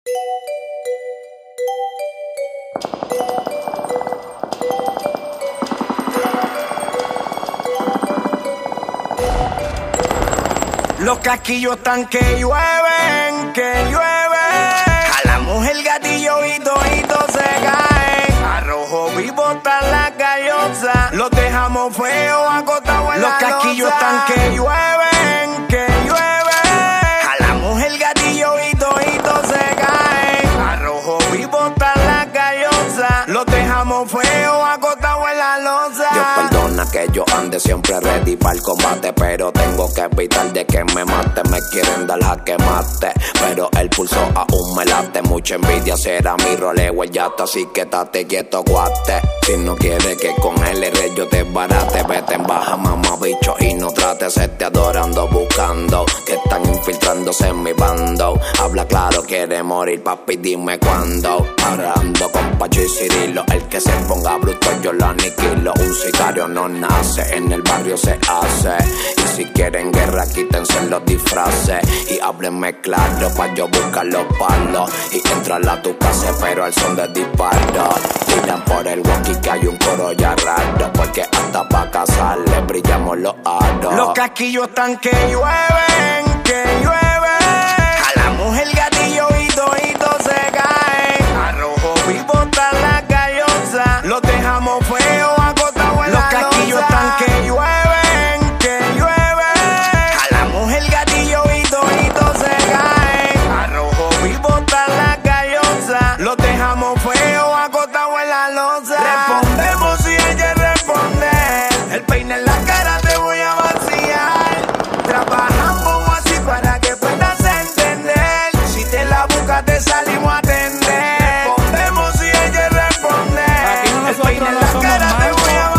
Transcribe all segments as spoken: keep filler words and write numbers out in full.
Los casquillos están que llueven, que llueven. A la mujer gatillo y todito se caen. A rojo vivo está la callosa. Los dejamos feos acostados en la losa. Los casquillos están que llueven, que llueven. A la mujer gatillo y todito se caen. A rojo vivo está la callosa. Los dejamos feos acostados en la losa. Dios perdona que yo ande siempre ready para el combate, pero tengo que evitar de que me mate. Me quieren dar jaque mate, pero el pulso aún me late. Mucha envidia será mi roleo el yate, así que tate quieto guate. Si no quieres que con el R yo te barate, vete en baja mamá bicho y no trates. Se te adorando buscando que están infiltrándose en mi bando. Habla claro, quiere morir papi, dime cuándo. Ahora ando con Pacho y Cirilo, el que se ponga bruto yo lo aniquilo. Un sicario no nace, en el barrio se hace. Y si quieren guerra quítense los disfraces y háblenme claro pa' yo buscar los palos y entrar a tu casa pero al son de disparo. Tiran por el walkie que hay un coro ya raro, porque hasta pa' casarle brillamos los aros. Los casquillos están que llueven, que llueven. A la mujer gatillo y todito se caen. A rojo vivo está la callosa. Los dejamos feos acostados en la losa. Los casquillos están que llueven, que llueven. A la mujer gatillo y todito se caen. A rojo vivo está la callosa. Los dejamos feos acostados en la losa. Respondemos si ella responde. El peine en la cara te voy a vaciar. Trabajamos así para que puedas entender. Si te la buscas te salimos a atender. Respondemos si ella responde. El peine en la cara te voy a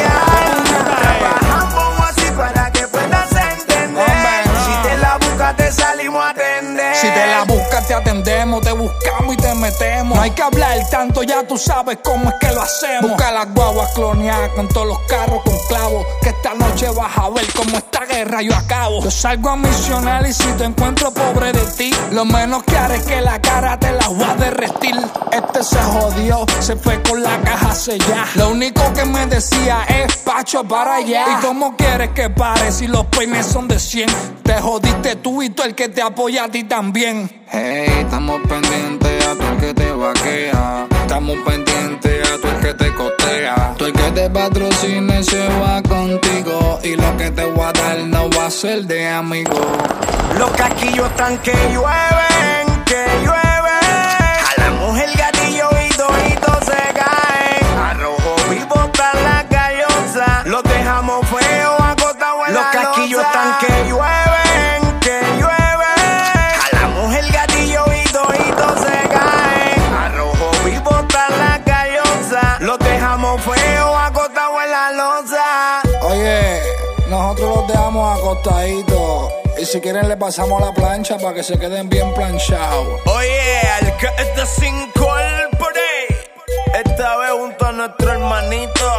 vaciar. Trabajamos así para que puedas entender. Si te la buscas te salimos a atender. Si te la buscas te atendemos, te buscamos y te metemos. No hay que hablar tanto, ya tú sabes cómo es que lo hacemos. Busca las guaguas cloneadas con todos los carros con clavos, que esta noche vas a ver cómo esta guerra yo acabo. Yo salgo a misionar y si te encuentro pobre de ti, lo menos que haré es que la cara te la voy a derretir. Este se jodió, se fue con la caja sellada. Lo único que me decía es Pacho para allá. ¿Y cómo quieres que pare si los peines son de cien? Te jodiste tú y tú el que te apoya a ti también. Hey, estamos pendientes a tú el que te vaquea. Estamos pendientes a tú el que te cotea. Tú el que te patrocine se va contigo. Y lo que te voy a dar no va a ser de amigo. Los casquillos están que llueven, que llueven. A la mujer gatillo y todito se caen. A rojo vivo está la callosa. Los dejamos feos acostados en la losa. Los casquillos están que llueven, que llueven. A la mujer gatillo y todito se caen. A rojo vivo está la callosa. Los dejamos feos acostados en la losa. Oye, nosotros los dejamos acostaditos. Y si quieren le pasamos la plancha para que se queden bien planchados. Oye, al que es de cinco por ahí. Esta vez junto a nuestro hermanito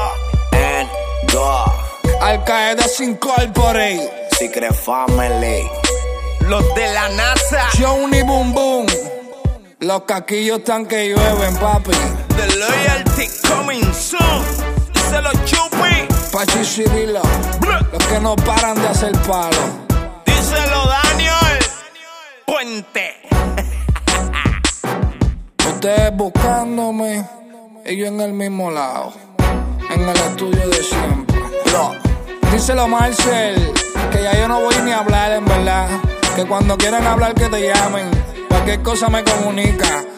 En God, Al caer de sin corporate, Secret Family, los de la NASA. Johnny Boom Boom. Los caquillos están que llueven, papi. The Loyalty coming soon. Díselo, Chupi. Pachi y Cirilo, los que no paran de hacer palo. Díselo, Daniel Puente. Ustedes buscándome y yo en el mismo lado, en el estudio de siempre. Bro. Díselo, Marcel, que ya yo no voy ni a hablar, en verdad. Que cuando quieran hablar que te llamen. Cualquier cosa me comunica.